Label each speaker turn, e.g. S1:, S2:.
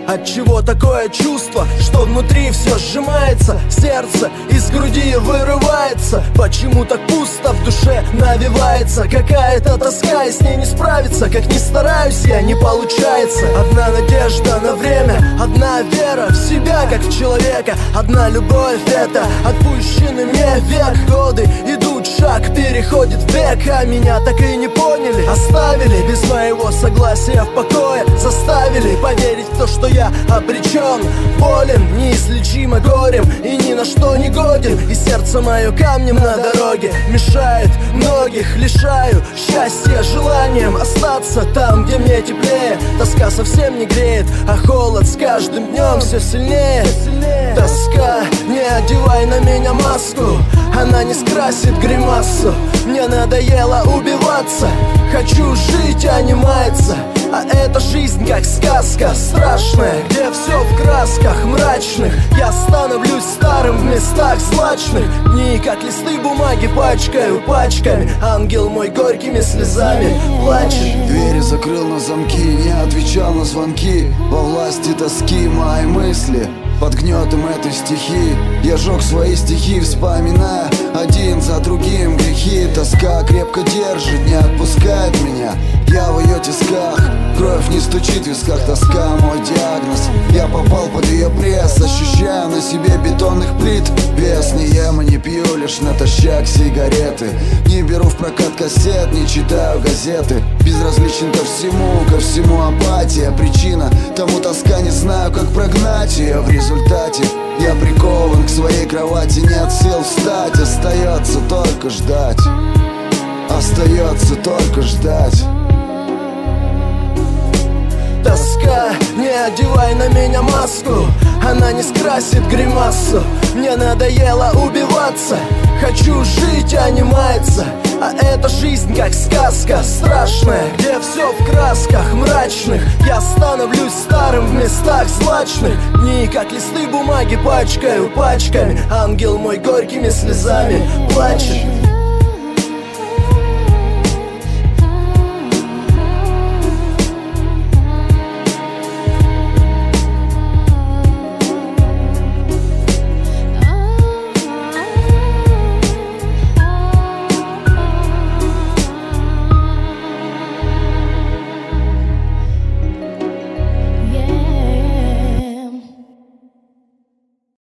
S1: Отчего такое чувство, что внутри все сжимается, сердце из груди вырывается? Почему так пусто в душе навевается какая-то тоска, и с ней не справиться? Как ни стараюсь я, не получается. Одна надежда на время, одна вера в себя, как в человека. Одна любовь — это отпущенный мне век. Годы идут, шаг переходит в век, а меня так и не поняли. Оставили без моего согласия в покое, заставили поверить в то, что я обречен, болен, неизлечимо горем и ни на что не годен. И сердце мое камнем на дороге мешает, многих лишаю счастья желанием остаться там, где мне теплее. Тоска совсем не греет, а холод с каждым днем все сильнее. Тоска, не одевай на меня маску, она не скрасит гримасу. Мне надоело убиваться, хочу жить, а не маяться. А эта жизнь как сказка страшная, где все в красках мрачных. Я становлюсь старым в местах злачных. Дни как листы бумаги пачкаю пачками. Ангел мой горькими слезами плачет.
S2: Двери закрыл на замки, не отвечал на звонки. Во власти тоски мои мысли, под гнетом этой стихии я жег свои стихи, вспоминая один за другим грехи. Тоска крепко держит, не отпускает меня, я в ее тисках. Кровь не стучит в висках, тоска мой диагноз. Я попал под ее пресс, ощущаю на себе бетонных плит вес. Не ем и не пью, лишь натощак сигареты. Не беру в прокат кассет, не читаю газеты. Безразличен ко всему апатия. Причина тому тоска, не знаю, как прогнать ее. В результате я прикован к своей кровати, нет сил встать. Остается только ждать, остается только ждать.
S1: Тоска, не одевай на меня маску, она не скрасит гримасу. Мне надоело убиваться, хочу жить, а не маяться. А эта жизнь как сказка страшная, где все в красках мрачных. Я становлюсь старым в местах злачных. Дни как листы бумаги пачкаю пачками. Ангел мой горькими слезами плачет.